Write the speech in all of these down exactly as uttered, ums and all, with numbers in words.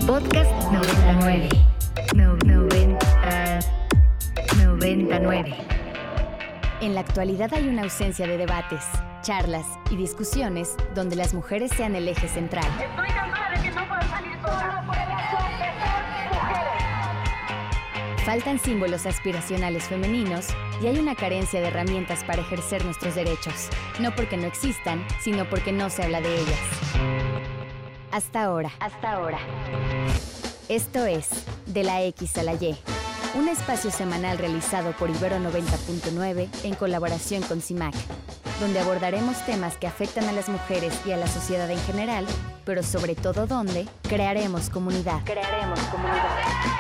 Podcast noventa y nueve. No, noventa, noventa y nueve. En la actualidad hay una ausencia de debates, charlas y discusiones donde las mujeres sean el eje central. Estoy cansada de que no puedo salir sola por el hecho de ser mujeres. Faltan símbolos aspiracionales femeninos y hay una carencia de herramientas para ejercer nuestros derechos. No porque no existan, sino porque no se habla de ellas. Hasta ahora. Hasta ahora. Esto es De la X a la Y, un espacio semanal realizado por Ibero noventa punto nueve en colaboración con C I M A C, donde abordaremos temas que afectan a las mujeres y a la sociedad en general, pero sobre todo donde crearemos comunidad. Crearemos comunidad.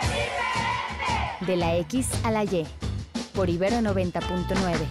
De la X a la Y, por Ibero noventa punto nueve.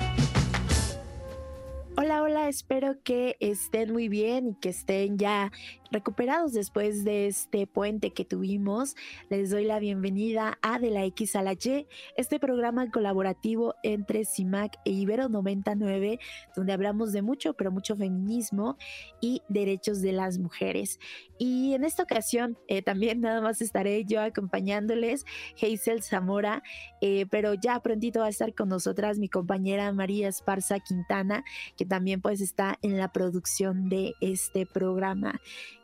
Hola, hola, espero que estén muy bien y que estén ya recuperados después de este puente que tuvimos. Les doy la bienvenida a De la X a la Y, este programa colaborativo entre C I M A C e Ibero noventa y nueve, donde hablamos de mucho, pero mucho feminismo y derechos de las mujeres. Y en esta ocasión eh, también nada más estaré yo acompañándoles, Hazel Zamora, eh, pero ya prontito va a estar con nosotras mi compañera María Esparza Quintana, que también pues está en la producción de este programa.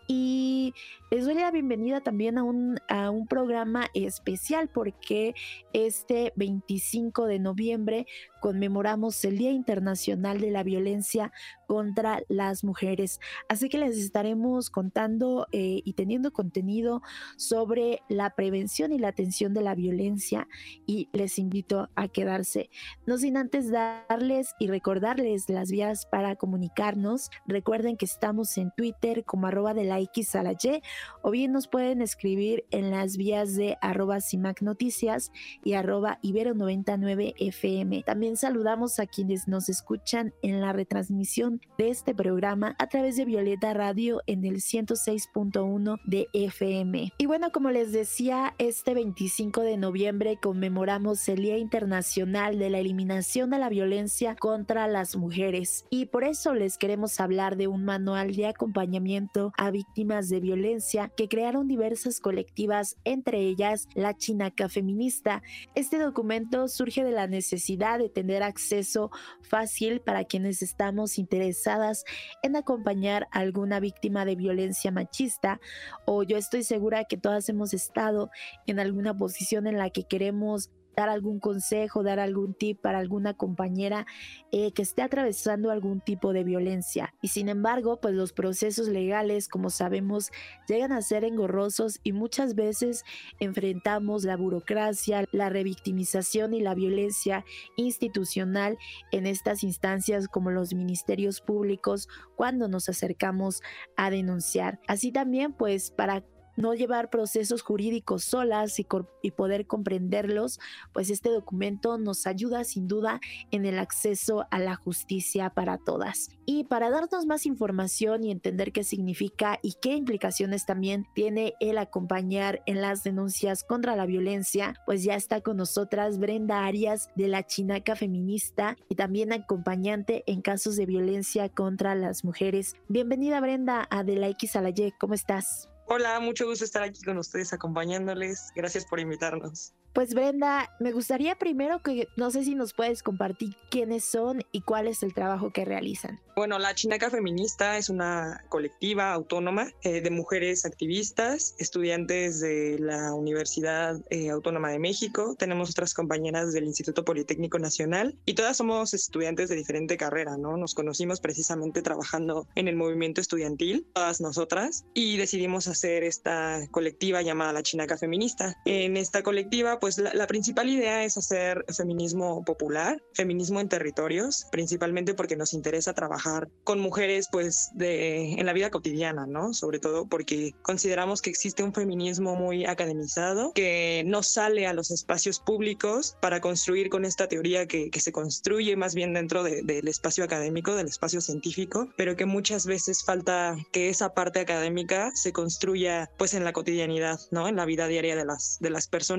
Y les doy la bienvenida también a un, a un programa especial porque este veinticinco de noviembre conmemoramos el Día Internacional de la Violencia contra las Mujeres. Así que les estaremos contando eh, y teniendo contenido sobre la prevención y la atención de la violencia, y les invito a quedarse. No sin antes darles y recordarles las vías para comunicarnos. Recuerden que estamos en Twitter como arroba de la X a la Y, o bien nos pueden escribir en las vías de arroba CIMAC Noticias y arroba Ibero noventa y nueve F M. También saludamos a quienes nos escuchan en la retransmisión de este programa a través de Violeta Radio en el ciento seis punto uno de F M. Y bueno, como les decía, este veinticinco de noviembre conmemoramos el Día Internacional de la Eliminación de la Violencia contra las Mujeres, y por eso les queremos hablar de un manual de acompañamiento a víctimas de violencia que crearon diversas colectivas, entre ellas la Chinaca Feminista. Este documento surge de la necesidad de tener acceso fácil para quienes estamos interesadas en acompañar a alguna víctima de violencia machista, o yo estoy segura que todas hemos estado en alguna posición en la que queremos dar algún consejo, dar algún tip para alguna compañera eh, que esté atravesando algún tipo de violencia. Y sin embargo, pues los procesos legales, como sabemos, llegan a ser engorrosos y muchas veces enfrentamos la burocracia, la revictimización y la violencia institucional en estas instancias como los ministerios públicos cuando nos acercamos a denunciar. Así también, pues para no llevar procesos jurídicos solas y, y poder comprenderlos, pues este documento nos ayuda sin duda en el acceso a la justicia para todas. Y para darnos más información y entender qué significa y qué implicaciones también tiene el acompañar en las denuncias contra la violencia, pues ya está con nosotras Brenda Arias de la Chinaca Feminista y también acompañante en casos de violencia contra las mujeres. Bienvenida, Brenda, a De la X a la Y. ¿Cómo estás? Hola, mucho gusto estar aquí con ustedes acompañándoles. Gracias por invitarnos. Pues Brenda, me gustaría primero que no sé si nos puedes compartir quiénes son y cuál es el trabajo que realizan. Bueno, la Chinaca Feminista es una colectiva autónoma eh, de mujeres activistas, estudiantes de la Universidad eh, Autónoma de México. Tenemos otras compañeras del Instituto Politécnico Nacional y todas somos estudiantes de diferente carrera, ¿no? Nos conocimos precisamente trabajando en el movimiento estudiantil, todas nosotras, y decidimos hacer esta colectiva llamada la Chinaca Feminista. En esta colectiva, pues la, la principal idea es hacer feminismo popular, feminismo en territorios, principalmente porque nos interesa trabajar con mujeres pues de, en la vida cotidiana, ¿no? Sobre todo porque consideramos que existe un feminismo muy academizado que no sale a los espacios públicos para construir con esta teoría que, que se construye más bien dentro de, del espacio académico, del espacio científico, pero que muchas veces falta que esa parte académica se construya pues en la cotidianidad, ¿no? En la vida diaria de las, de las personas y sobre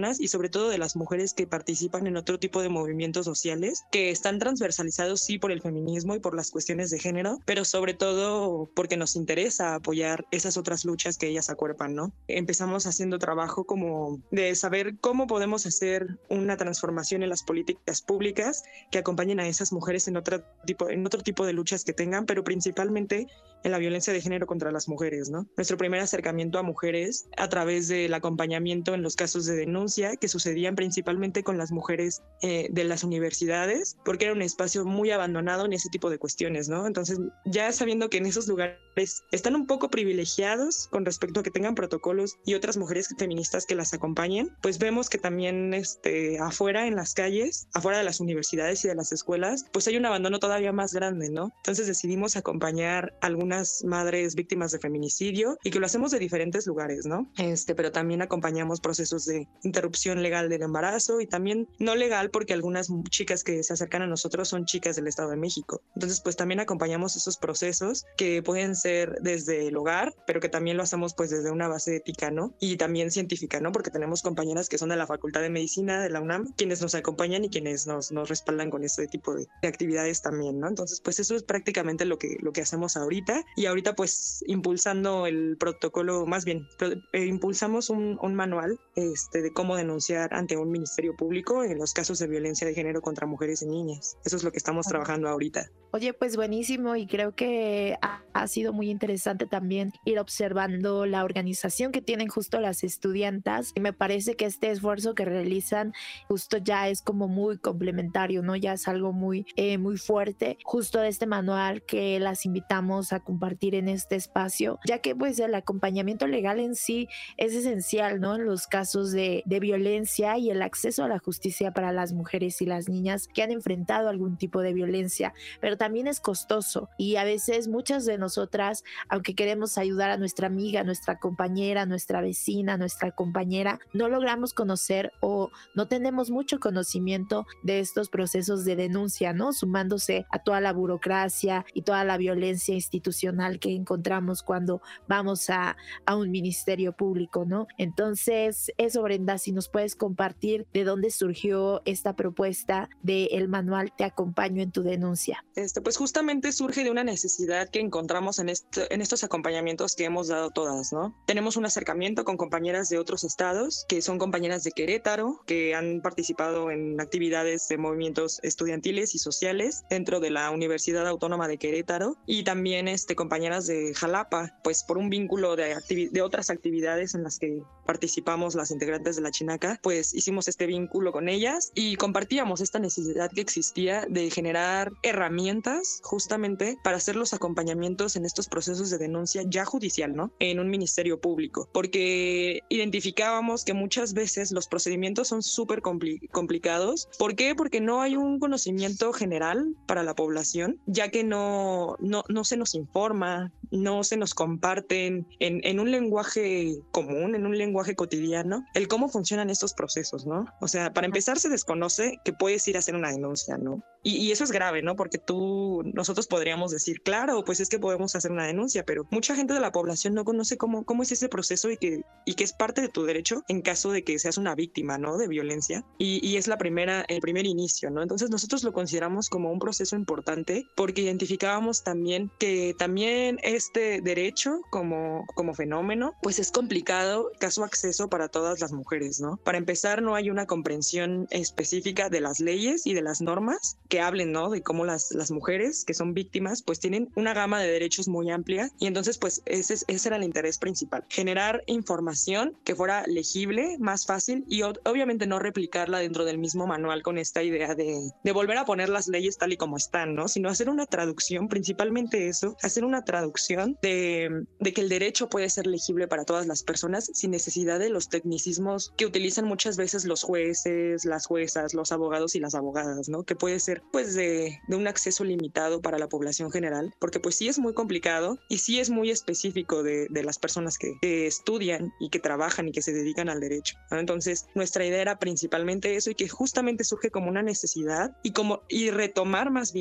todo de las mujeres que participan en otro tipo de movimientos sociales que están transversalizados sí por el feminismo y por las cuestiones de género, pero sobre todo porque nos interesa apoyar esas otras luchas que ellas acuerpan, ¿no? Empezamos haciendo trabajo como de saber cómo podemos hacer una transformación en las políticas públicas que acompañen a esas mujeres en otro tipo, en otro tipo de luchas que tengan, pero principalmente en la violencia de género contra las mujeres, ¿no? Nuestro primer acercamiento a mujeres a través del acompañamiento en los casos de denuncia que sucedían principalmente con las mujeres eh, de las universidades, porque era un espacio muy abandonado en ese tipo de cuestiones, ¿no? Entonces, ya sabiendo que en esos lugares están un poco privilegiados con respecto a que tengan protocolos y otras mujeres feministas que las acompañen, pues vemos que también este, afuera en las calles, afuera de las universidades y de las escuelas, pues hay un abandono todavía más grande, ¿no? Entonces decidimos acompañar a algunas madres víctimas de feminicidio y que lo hacemos de diferentes lugares, ¿no? Este, pero también acompañamos procesos de interrupción legal del embarazo y también no legal porque algunas chicas que se acercan a nosotros son chicas del Estado de México. Entonces, pues también acompañamos esos procesos que pueden ser desde el hogar, pero que también lo hacemos pues desde una base ética, ¿no? Y también científica, ¿no? Porque tenemos compañeras que son de la Facultad de Medicina de la UNAM, quienes nos acompañan y quienes nos, nos respaldan con este tipo de, de actividades también, ¿no? Entonces, pues eso es prácticamente lo que, lo que hacemos ahorita. Y ahorita pues impulsando el protocolo, más bien, pro, eh, impulsamos un, un manual este, de cómo denunciar ante un ministerio público en los casos de violencia de género contra mujeres y niñas. Eso es lo que estamos trabajando ahorita. Oye, pues buenísimo, y creo que ha, ha sido muy interesante también ir observando la organización que tienen justo las estudiantas, y me parece que este esfuerzo que realizan justo ya es como muy complementario, ¿no? Ya es algo muy, eh, muy fuerte, justo de este manual que las invitamos a compartir en este espacio, ya que pues el acompañamiento legal en sí es esencial, ¿no? En los casos de, de violencia y el acceso a la justicia para las mujeres y las niñas que han enfrentado algún tipo de violencia, pero también es costoso, y a veces muchas de nosotras, aunque queremos ayudar a nuestra amiga, nuestra compañera, nuestra vecina, nuestra compañera, no logramos conocer o no tenemos mucho conocimiento de estos procesos de denuncia, ¿no? Sumándose a toda la burocracia y toda la violencia institucional que encontramos cuando vamos a, a un ministerio público, ¿no? Entonces, eso, Brenda, si nos puedes compartir de dónde surgió esta propuesta del manual Te Acompaño en tu Denuncia. Este, pues justamente surge de una necesidad que encontramos en, este, en estos acompañamientos que hemos dado todas, ¿no? Tenemos un acercamiento con compañeras de otros estados, que son compañeras de Querétaro, que han participado en actividades de movimientos estudiantiles y sociales dentro de la Universidad Autónoma de Querétaro, y también este, compañeras de Jalapa, pues por un vínculo de, activi- de otras actividades en las que participamos las integrantes de la Chinaca, pues hicimos este vínculo con ellas y compartíamos esta necesidad que existía de generar herramientas justamente para hacer los acompañamientos en estos procesos de denuncia ya judicial, ¿no? En un ministerio público, porque identificábamos que muchas veces los procedimientos son súper compli- complicados. ¿Por qué? Porque no hay un conocimiento general para la población, ya que no, no, no se nos informa, no se nos comparten en, en un lenguaje común, en un lenguaje cotidiano, el cómo funcionan estos procesos, ¿no? O sea, para empezar se desconoce que puedes ir a hacer una denuncia, ¿no? Y, y eso es grave, ¿no? Porque tú, nosotros podríamos decir, claro, pues es que podemos hacer una denuncia, pero mucha gente de la población no conoce cómo, cómo es ese proceso y que, y que es parte de tu derecho en caso de que seas una víctima, ¿no? De violencia. Y, y es la primera, el primer inicio, ¿no? Entonces nosotros lo consideramos como un proceso importante porque identificábamos también que también este derecho como, como fenómeno, pues es complicado caso acceso para todas las mujeres, ¿no? Para empezar, no hay una comprensión específica de las leyes y de las normas que hablen, ¿no? De cómo las, las mujeres que son víctimas pues tienen una gama de derechos muy amplia, y entonces pues ese, ese era el interés principal, generar información que fuera legible, más fácil, y obviamente no replicarla dentro del mismo manual con esta idea de, de volver a poner las leyes tal y como están, ¿no? Sino hacer una traducción, principalmente eso, hacer una traducción de, de que el derecho puede ser legible para todas las personas sin necesidad de los tecnicismos que utilizan muchas veces los jueces, las juezas, los abogados y las abogadas, ¿no? Que puede ser pues de, de un acceso limitado para la población general, porque pues sí es muy complicado y sí es muy específico de, de las personas que, que estudian y que trabajan y que se dedican al derecho, ¿no? Entonces nuestra idea era principalmente eso, y que justamente surge como una necesidad y como y retomar más bien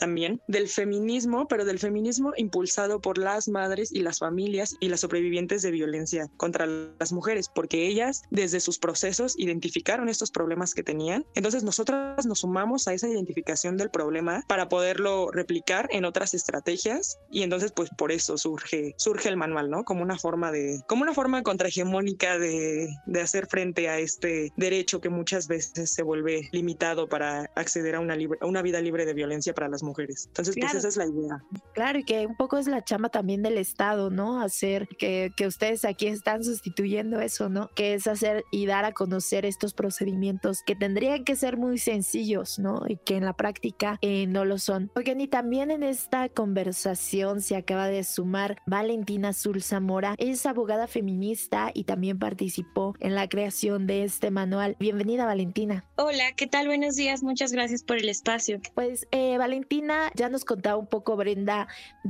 también del feminismo, pero del feminismo impulsado por las madres y las familias y las sobrevivientes de violencia contra las mujeres, porque ellas desde sus procesos identificaron estos problemas que tenían. Entonces nosotras nos sumamos a esa identificación del problema para poderlo replicar en otras estrategias, y entonces pues por eso surge, surge el manual, ¿no? Como una forma de, como una forma contrahegemónica de, de hacer frente a este derecho que muchas veces se vuelve limitado para acceder a una, libre, a una vida libre de violencia para las mujeres. Entonces Claro. pues esa es la idea. Claro, y que un poco es la chamba también del Estado, ¿no? Hacer que, que ustedes aquí están sustituyendo eso, ¿no? Que es hacer y dar a conocer estos procedimientos que tendrían que ser muy sencillos, ¿no? Y que en la práctica eh, no lo son. Oigan, y también en esta conversación se acaba de sumar Valentina Azul Zamora. Es abogada feminista y también participó en la creación de este manual. Bienvenida, Valentina. Hola, ¿qué tal? Buenos días. Muchas gracias por el espacio. Pues eh, Valentina, ya nos contaba un poco, Brenda,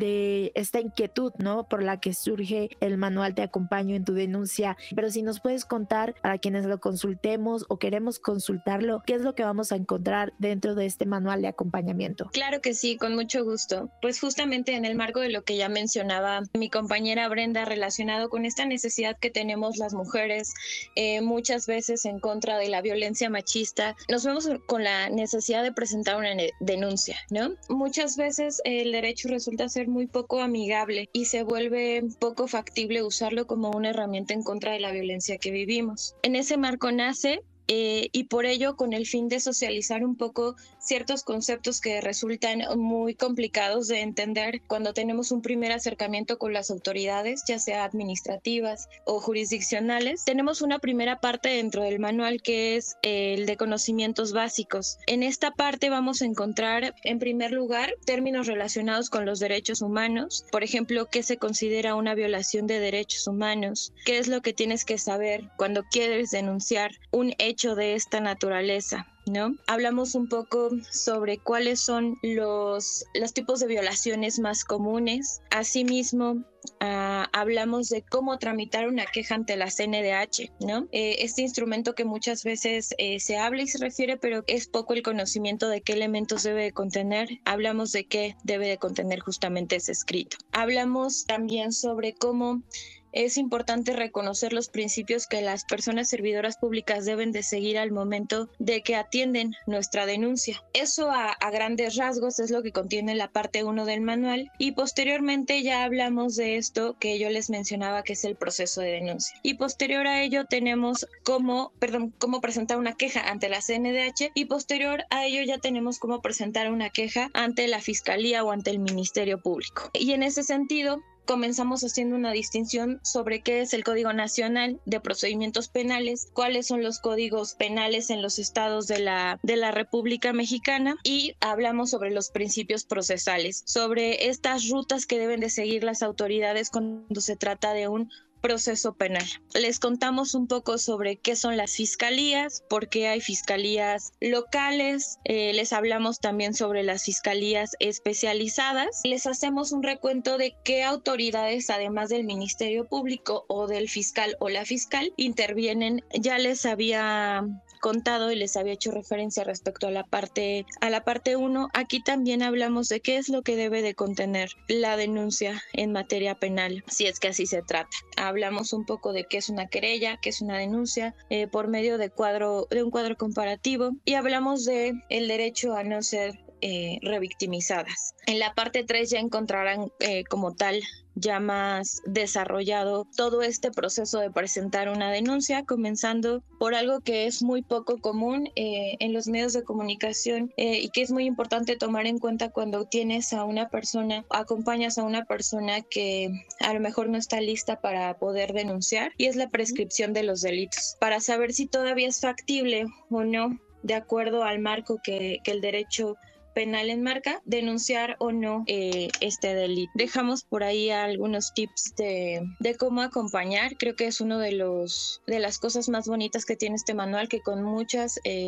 de esta inquietud, ¿no? Por la que surge el manual Te Acompaño en tu Denuncia. Pero si nos puedes contar, para quienes lo consultemos o queremos consultarlo, ¿qué es lo que vamos a encontrar dentro de este manual de acompañamiento? Claro que sí, con mucho gusto. Pues justamente en el marco de lo que ya mencionaba mi compañera Brenda, relacionado con esta necesidad que tenemos las mujeres eh, muchas veces en contra de la violencia machista, nos vemos con la necesidad de presentar una denuncia, ¿no? Muchas veces el derecho resulta ser muy poco amigable y se vuelve poco factible usarlo como una herramienta en contra de la violencia que vivimos. En ese marco nace Eh, y por ello con el fin de socializar un poco ciertos conceptos que resultan muy complicados de entender cuando tenemos un primer acercamiento con las autoridades, ya sea administrativas o jurisdiccionales. Tenemos una primera parte dentro del manual que es eh, el de conocimientos básicos. En esta parte vamos a encontrar en primer lugar términos relacionados con los derechos humanos, por ejemplo, qué se considera una violación de derechos humanos, qué es lo que tienes que saber cuando quieres denunciar un hecho de esta naturaleza, ¿no? Hablamos un poco sobre cuáles son los, los tipos de violaciones más comunes. Asimismo, Uh, hablamos de cómo tramitar una queja ante la C N D H, ¿no? Eh, este instrumento que muchas veces eh, se habla y se refiere, pero es poco el conocimiento de qué elementos debe de contener. Hablamos de qué debe de contener justamente ese escrito. Hablamos también sobre cómo es importante reconocer los principios que las personas servidoras públicas deben de seguir al momento de que atienden nuestra denuncia. Eso a, a grandes rasgos es lo que contiene la parte uno del manual, y posteriormente ya hablamos de esto que yo les mencionaba, que es el proceso de denuncia. Y posterior a ello tenemos cómo, perdón, cómo presentar una queja ante la C N D H, y posterior a ello ya tenemos cómo presentar una queja ante la Fiscalía o ante el Ministerio Público. Y en ese sentido, comenzamos haciendo una distinción sobre qué es el Código Nacional de Procedimientos Penales, cuáles son los códigos penales en los estados de la, de la República Mexicana, y hablamos sobre los principios procesales, sobre estas rutas que deben de seguir las autoridades cuando se trata de un proceso penal. Les contamos un poco sobre qué son las fiscalías, por qué hay fiscalías locales, eh, les hablamos también sobre las fiscalías especializadas, les hacemos un recuento de qué autoridades, además del Ministerio Público o del fiscal o la fiscal, intervienen. Ya les había contado y les había hecho referencia respecto a la parte a la parte uno. Aquí también hablamos de qué es lo que debe de contener la denuncia en materia penal, si es que así se trata. Hablamos un poco de qué es una querella, qué es una denuncia, eh, por medio de cuadro de un cuadro comparativo, y hablamos de el derecho a no ser eh, revictimizadas. En la parte tres ya encontrarán eh, como tal ya más desarrollado todo este proceso de presentar una denuncia, comenzando por algo que es muy poco común eh, en los medios de comunicación eh, y que es muy importante tomar en cuenta cuando tienes a una persona, acompañas a una persona que a lo mejor no está lista para poder denunciar, y es la prescripción de los delitos, para saber si todavía es factible o no, de acuerdo al marco que, que el derecho penal enmarca, denunciar o no eh, este delito. Dejamos por ahí algunos tips de, de cómo acompañar. Creo que es uno de los de las cosas más bonitas que tiene este manual, que con muchas eh,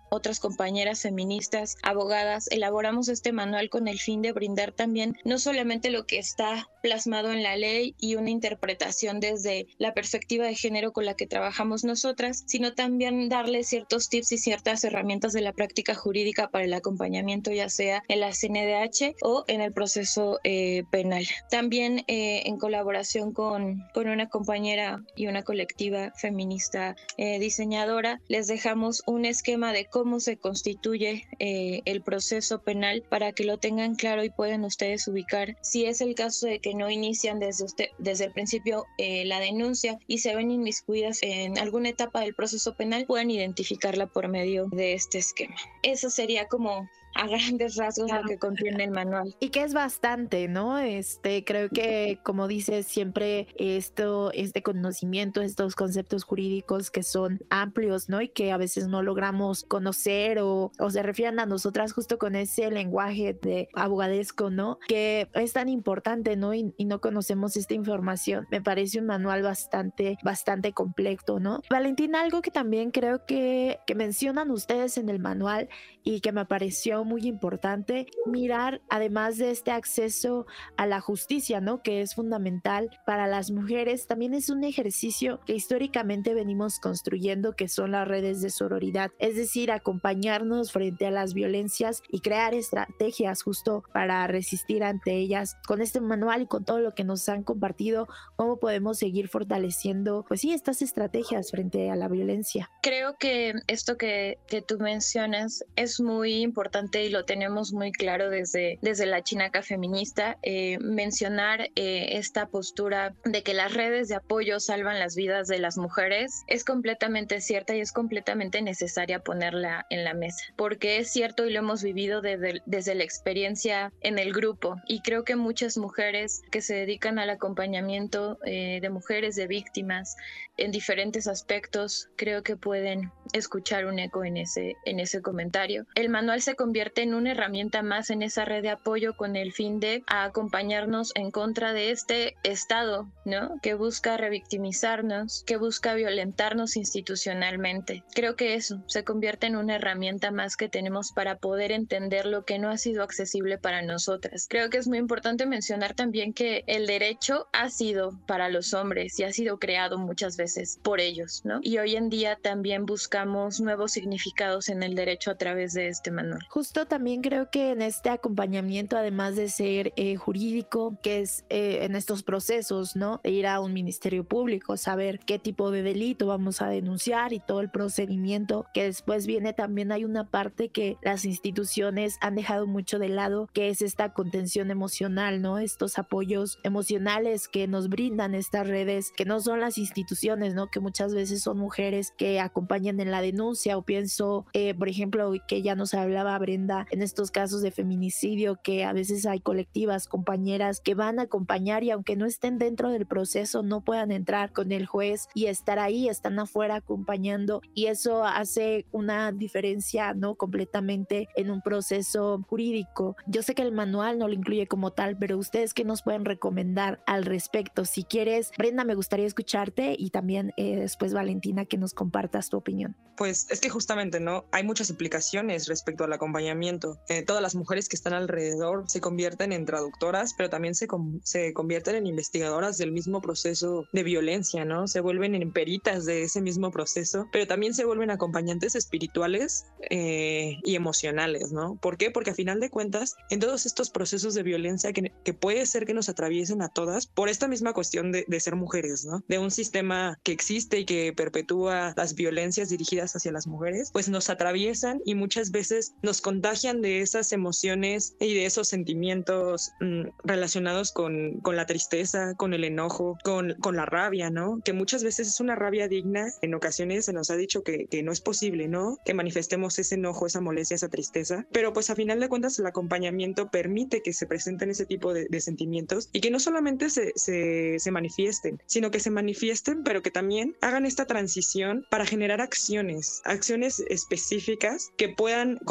otras compañeras feministas, abogadas, elaboramos este manual con el fin de brindar también no solamente lo que está plasmado en la ley y una interpretación desde la perspectiva de género con la que trabajamos nosotras, sino también darle ciertos tips y ciertas herramientas de la práctica jurídica para el acompañamiento, ya sea en la C N D H o en el proceso eh, penal. También eh, en colaboración con, con una compañera y una colectiva feminista eh, diseñadora, les dejamos un esquema de cómo se constituye eh, el proceso penal para que lo tengan claro y puedan ustedes ubicar si es el caso de que no inician desde, usted, desde el principio eh, la denuncia y se ven inmiscuidas en alguna etapa del proceso penal, pueden identificarla por medio de este esquema. Eso sería como a grandes rasgos claro. Lo que contiene el manual. Y que es bastante, ¿no? Este, creo que, como dices, siempre esto, este conocimiento, estos conceptos jurídicos que son amplios, ¿no? Y que a veces no logramos conocer o, o se refieren a nosotras justo con ese lenguaje de abogadesco, ¿no? Que es tan importante, ¿no? Y, y no conocemos esta información. Me parece un manual bastante, bastante completo, ¿no? Valentina, algo que también creo que, que mencionan ustedes en el manual y que me pareció muy importante, mirar además de este acceso a la justicia, ¿no? Que es fundamental para las mujeres, también es un ejercicio que históricamente venimos construyendo, que son las redes de sororidad, es decir, acompañarnos frente a las violencias y crear estrategias justo para resistir ante ellas. Con este manual y con todo lo que nos han compartido, ¿cómo podemos seguir fortaleciendo, pues sí, estas estrategias frente a la violencia? Creo que esto que, que tú mencionas es muy importante y lo tenemos muy claro desde, desde la Chinaca feminista, eh, mencionar eh, esta postura de que las redes de apoyo salvan las vidas de las mujeres es completamente cierta y es completamente necesaria ponerla en la mesa, porque es cierto y lo hemos vivido desde, desde la experiencia en el grupo, y creo que muchas mujeres que se dedican al acompañamiento eh, de mujeres, de víctimas en diferentes aspectos, creo que pueden escuchar un eco en ese, en ese comentario. El manual se convierte en una herramienta más en esa red de apoyo con el fin de acompañarnos en contra de este Estado, ¿no? Que busca revictimizarnos, que busca violentarnos institucionalmente. Creo que eso se convierte en una herramienta más que tenemos para poder entender lo que no ha sido accesible para nosotras. Creo que es muy importante mencionar también que el derecho ha sido para los hombres y ha sido creado muchas veces por ellos, ¿no? Y hoy en día también buscamos nuevos significados en el derecho a través de este manual. Justo también creo que en este acompañamiento, además de ser eh, jurídico, que es eh, en estos procesos, ¿no? De ir a un ministerio público, saber qué tipo de delito vamos a denunciar y todo el procedimiento que después viene, también hay una parte que las instituciones han dejado mucho de lado, que es esta contención emocional, ¿no? Estos apoyos emocionales que nos brindan estas redes, que no son las instituciones, ¿no? Que muchas veces son mujeres que acompañan en la denuncia, o pienso, eh, por ejemplo, que ya nos hablaba Brenda en estos casos de feminicidio, que a veces hay colectivas, compañeras que van a acompañar y aunque no estén dentro del proceso no puedan entrar con el juez y estar ahí, están afuera acompañando, y eso hace una diferencia, ¿no? Completamente en un proceso jurídico. Yo sé que el manual no lo incluye como tal, pero ustedes ¿qué nos pueden recomendar al respecto? Si quieres, Brenda, me gustaría escucharte, y también eh, después Valentina, que nos compartas tu opinión. Pues es que justamente, ¿no? Hay muchas implicaciones respecto al acompañamiento. Eh, todas las mujeres que están alrededor se convierten en traductoras, pero también se, com- se convierten en investigadoras del mismo proceso de violencia, ¿no? Se vuelven en peritas de ese mismo proceso, pero también se vuelven acompañantes espirituales eh, y emocionales, ¿no? ¿Por qué? Porque a final de cuentas, en todos estos procesos de violencia que, que puede ser que nos atraviesen a todas, por esta misma cuestión de, de ser mujeres, ¿no? De un sistema que existe y que perpetúa las violencias dirigidas hacia las mujeres, pues nos atraviesan y muchas veces nos contagian de esas emociones y de esos sentimientos mmm, relacionados con, con la tristeza, con el enojo, con, con la rabia, ¿no? Que muchas veces es una rabia digna. En ocasiones se nos ha dicho que, que no es posible, ¿no? Que manifestemos ese enojo, esa molestia, esa tristeza, pero pues a final de cuentas el acompañamiento permite que se presenten ese tipo de, de sentimientos y que no solamente se, se, se manifiesten, sino que se manifiesten, pero que también hagan esta transición para generar acciones, acciones específicas que puedan contemplar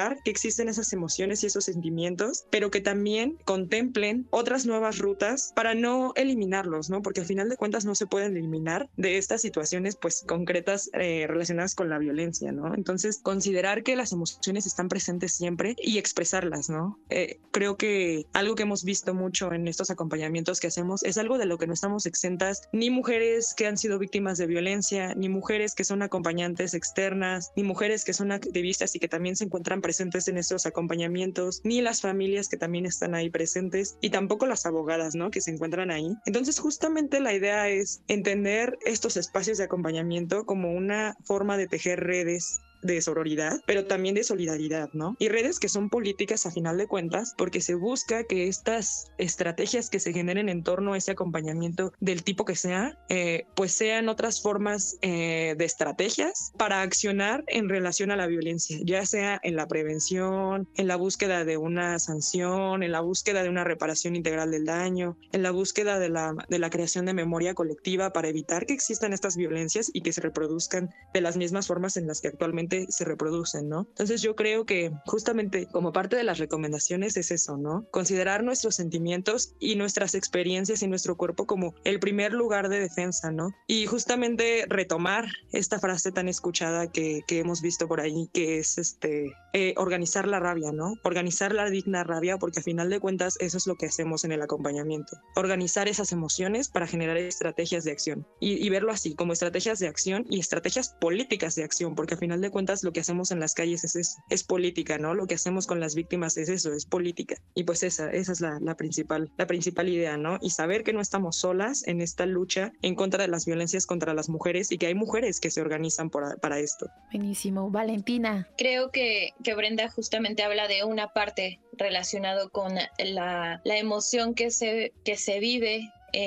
considerar que existen esas emociones y esos sentimientos, pero que también contemplen otras nuevas rutas para no eliminarlos, ¿no? Porque al final de cuentas no se pueden eliminar de estas situaciones pues concretas eh, relacionadas con la violencia, ¿no? Entonces, considerar que las emociones están presentes siempre y expresarlas, ¿no? Eh, creo que algo que hemos visto mucho en estos acompañamientos que hacemos es algo de lo que no estamos exentas, ni mujeres que han sido víctimas de violencia, ni mujeres que son acompañantes externas, ni mujeres que son activistas y que también se encuentran presentes en estos acompañamientos, ni las familias que también están ahí presentes, y tampoco las abogadas, ¿no? Que se encuentran ahí. Entonces, justamente la idea es entender estos espacios de acompañamiento como una forma de tejer redes de sororidad, pero también de solidaridad, ¿no? Y redes que son políticas a final de cuentas, porque se busca que estas estrategias que se generen en torno a ese acompañamiento del tipo que sea, eh, pues sean otras formas eh, de estrategias para accionar en relación a la violencia, ya sea en la prevención, en la búsqueda de una sanción, en la búsqueda de una reparación integral del daño, en la búsqueda de la, de la creación de memoria colectiva para evitar que existan estas violencias y que se reproduzcan de las mismas formas en las que actualmente se reproducen, ¿no? Entonces yo creo que justamente como parte de las recomendaciones es eso, ¿no? Considerar nuestros sentimientos y nuestras experiencias y nuestro cuerpo como el primer lugar de defensa, ¿no? Y justamente retomar esta frase tan escuchada que, que hemos visto por ahí, que es este, eh, organizar la rabia, ¿no? Organizar la digna rabia, porque a final de cuentas eso es lo que hacemos en el acompañamiento. Organizar esas emociones para generar estrategias de acción y, y verlo así, como estrategias de acción y estrategias políticas de acción, porque a final de cuentas lo que hacemos en las calles es eso, es política, ¿no? Lo que hacemos con las víctimas es eso, es política. Y pues esa, esa es la, la principal, la principal idea, ¿no? Y saber que no estamos solas en esta lucha en contra de las violencias contra las mujeres y que hay mujeres que se organizan por, para esto. Buenísimo. Valentina. Creo que, que Brenda justamente habla de una parte relacionado con la, la emoción que se, que se vive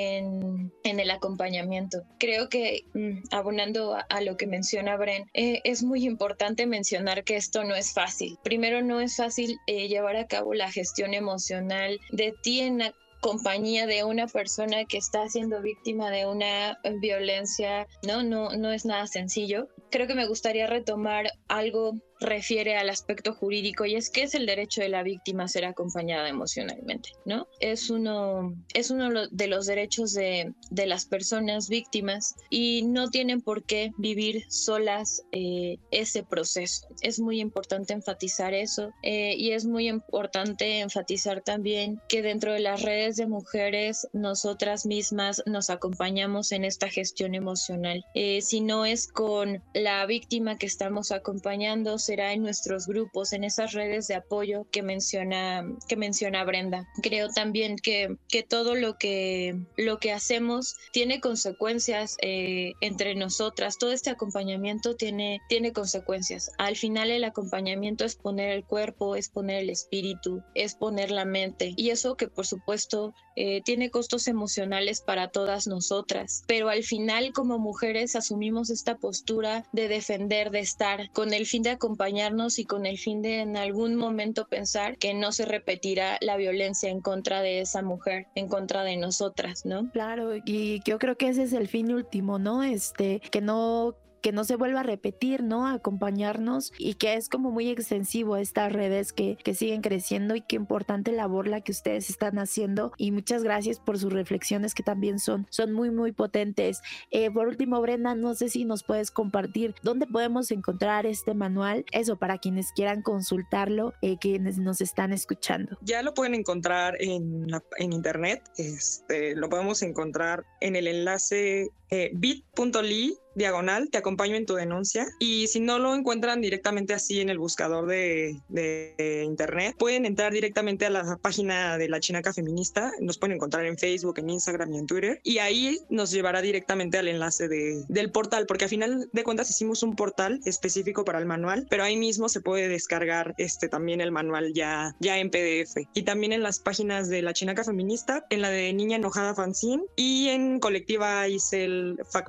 En, en el acompañamiento. Creo que mmm, abonando a, a lo que menciona Bren, eh, es muy importante mencionar que esto no es fácil. Primero, no es fácil eh, llevar a cabo la gestión emocional de ti en la compañía de una persona que está siendo víctima de una violencia. No, no, no es nada sencillo. Creo que me gustaría retomar algo refiere al aspecto jurídico, y es que es el derecho de la víctima a ser acompañada emocionalmente, ¿no? Es uno, es uno de los derechos de, de las personas víctimas y no tienen por qué vivir solas eh, ese proceso. Es muy importante enfatizar eso eh, y es muy importante enfatizar también que dentro de las redes de mujeres nosotras mismas nos acompañamos en esta gestión emocional. Eh, si no es con la víctima que estamos acompañando, será en nuestros grupos, en esas redes de apoyo que menciona, que menciona Brenda. Creo también que, que todo lo que, lo que hacemos tiene consecuencias eh, entre nosotras. Todo este acompañamiento tiene, tiene consecuencias. Al final el acompañamiento es poner el cuerpo, es poner el espíritu, es poner la mente. Y eso que por supuesto eh, tiene costos emocionales para todas nosotras. Pero al final como mujeres asumimos esta postura de defender, de estar con el fin de acompañarnos y con el fin de en algún momento pensar que no se repetirá la violencia en contra de esa mujer, en contra de nosotras, ¿no? Claro, y yo creo que ese es el fin último, ¿no? Este, que no que no se vuelva a repetir, ¿no? Acompañarnos, y que es como muy extensivo estas redes que, que siguen creciendo, y qué importante labor la que ustedes están haciendo, y muchas gracias por sus reflexiones que también son, son muy muy potentes. Eh, por último, Brenda, no sé si nos puedes compartir dónde podemos encontrar este manual, eso para quienes quieran consultarlo, eh, quienes nos están escuchando. Ya lo pueden encontrar en, la, en internet, este, lo podemos encontrar en el enlace eh, bit.ly diagonal, te acompaño en tu denuncia, y si no lo encuentran directamente así en el buscador de, de, de internet, pueden entrar directamente a la página de La Chinaca Feminista, nos pueden encontrar en Facebook, en Instagram y en Twitter, y ahí nos llevará directamente al enlace de, del portal, porque al final de cuentas hicimos un portal específico para el manual, pero ahí mismo se puede descargar este, también el manual ya, ya en P D F, y también en las páginas de La Chinaca Feminista, en la de Niña Enojada Fanzine y en Colectiva Isel FACMed.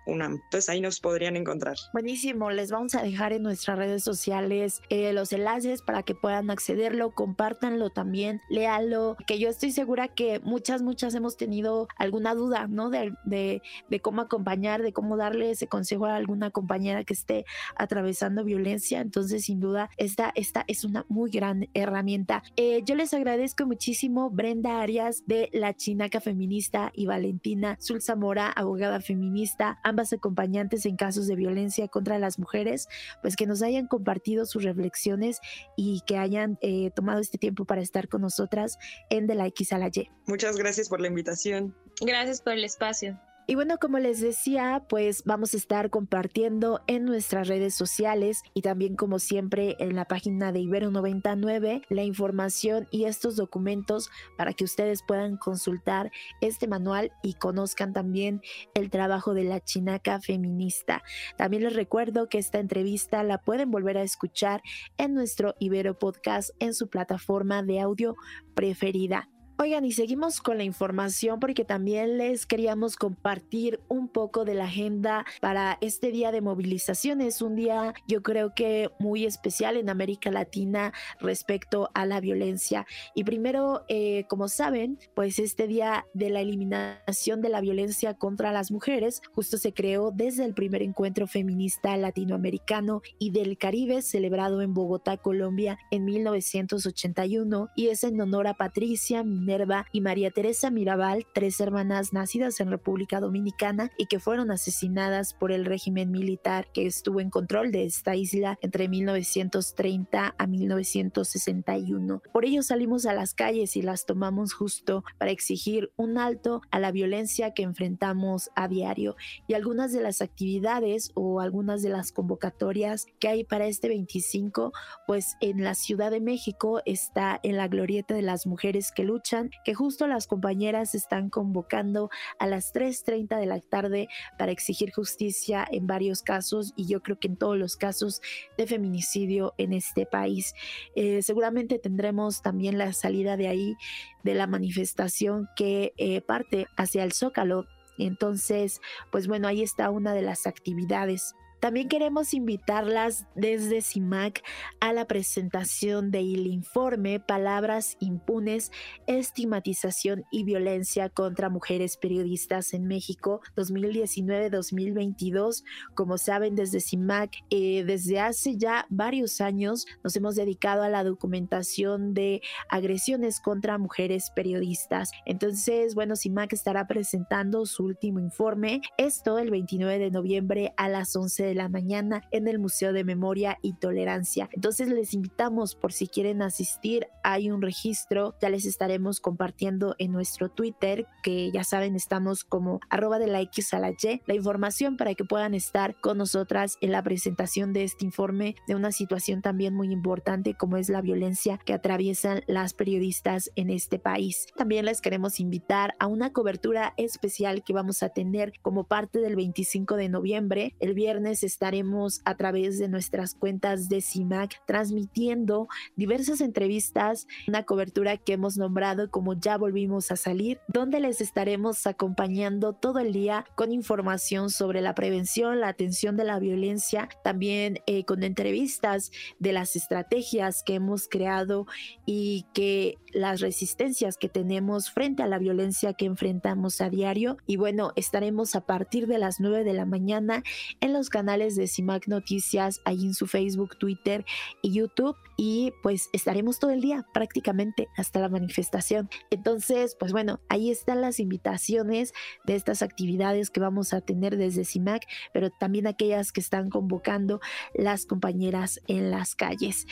UNAM. Entonces ahí nos podrían encontrar. Buenísimo, les vamos a dejar en nuestras redes sociales eh, los enlaces para que puedan accederlo, compártanlo también, léalo, que yo estoy segura que muchas, muchas hemos tenido alguna duda, ¿no? De, de, de cómo acompañar, de cómo darle ese consejo a alguna compañera que esté atravesando violencia. Entonces, sin duda, esta, esta es una muy gran herramienta. Eh, yo les agradezco muchísimo, Brenda Arias de La Chinaca Feminista y Valentina Zul Zamora, abogada feminista, ambas acompañantes en casos de violencia contra las mujeres, pues que nos hayan compartido sus reflexiones y que hayan eh, tomado este tiempo para estar con nosotras en De la X a la Y. Muchas gracias por la invitación. Gracias por el espacio. Y bueno, como les decía, pues vamos a estar compartiendo en nuestras redes sociales y también, como siempre, en la página de Ibero noventa y nueve la información y estos documentos para que ustedes puedan consultar este manual y conozcan también el trabajo de La Chinaca Feminista. También les recuerdo que esta entrevista la pueden volver a escuchar en nuestro Ibero Podcast en su plataforma de audio preferida. Oigan, y seguimos con la información porque también les queríamos compartir un poco de la agenda para este día de movilización. Es un día, yo creo que muy especial en América Latina respecto a la violencia. Y primero, eh, como saben, pues este día de la eliminación de la violencia contra las mujeres justo se creó desde el primer encuentro feminista latinoamericano y del Caribe celebrado en Bogotá, Colombia, en mil novecientos ochenta y uno, y es en honor a Patricia, Minerva y María Teresa Mirabal, tres hermanas nacidas en República Dominicana y que fueron asesinadas por el régimen militar que estuvo en control de esta isla entre mil novecientos treinta a mil novecientos sesenta y uno. Por ello salimos a las calles y las tomamos justo para exigir un alto a la violencia que enfrentamos a diario. Y algunas de las actividades o algunas de las convocatorias que hay para este veinticinco, pues en la Ciudad de México está en la Glorieta de las Mujeres que Luchan, que justo las compañeras están convocando a las tres treinta de la tarde para exigir justicia en varios casos, y yo creo que en todos los casos de feminicidio en este país. Eh, seguramente tendremos también la salida de ahí de la manifestación que eh, parte hacia el Zócalo. Entonces, pues bueno, ahí está una de las actividades. También queremos invitarlas desde CIMAC a la presentación del informe Palabras Impunes, Estigmatización y Violencia contra Mujeres Periodistas en México dos mil diecinueve dos mil veintidós. Como saben, desde CIMAC, eh, desde hace ya varios años nos hemos dedicado a la documentación de agresiones contra mujeres periodistas. Entonces, bueno, CIMAC estará presentando su último informe, esto el veintinueve de noviembre a las once de la mañana en el Museo de Memoria y Tolerancia. Entonces les invitamos, por si quieren asistir, hay un registro, ya les estaremos compartiendo en nuestro Twitter, que ya saben, estamos como arroba de la X a la Y, la información para que puedan estar con nosotras en la presentación de este informe de una situación también muy importante como es la violencia que atraviesan las periodistas en este país. También les queremos invitar a una cobertura especial que vamos a tener como parte del veinticinco de noviembre. El viernes estaremos a través de nuestras cuentas de CIMAC transmitiendo diversas entrevistas, una cobertura que hemos nombrado como Ya Volvimos a Salir, donde les estaremos acompañando todo el día con información sobre la prevención, la atención de la violencia, también eh, con entrevistas de las estrategias que hemos creado y que las resistencias que tenemos frente a la violencia que enfrentamos a diario. Y bueno, estaremos a partir de las nueve de la mañana en los canales de CIMAC Noticias, ahí en su Facebook, Twitter y YouTube, y pues estaremos todo el día prácticamente hasta la manifestación. Entonces, pues bueno, ahí están las invitaciones de estas actividades que vamos a tener desde CIMAC, pero también aquellas que están convocando las compañeras en las calles.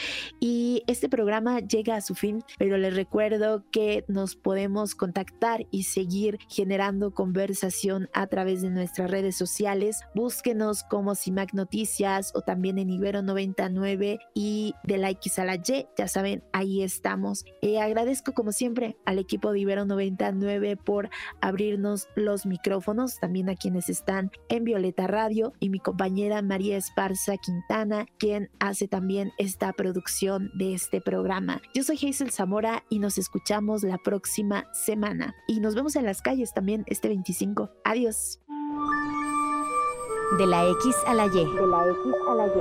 Y este programa llega a su fin, pero les recuerdo que nos podemos contactar y seguir generando conversación a través de nuestras redes sociales. Búsquenos como CIMAC Noticias o también en Ibero noventa y nueve y de la X a la Y, ya saben, ahí estamos. Eh, agradezco como siempre al equipo de Ibero noventa y nueve por abrirnos los micrófonos, también a quienes están en Violeta Radio y mi compañera María Esparza Quintana, quien hace también esta producción de este programa. Yo soy Hazel Zamora y nos escuchamos la próxima semana y nos vemos en las calles también este veinticinco. Adiós. De la X a la Y. De la X a la Y.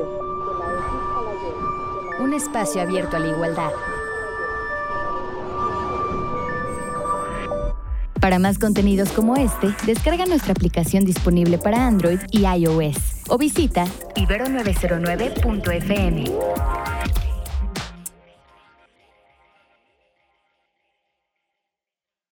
Un espacio abierto a la igualdad. Para más contenidos como este, descarga nuestra aplicación disponible para Android y iOS o visita ibero nueve cero nueve punto f m.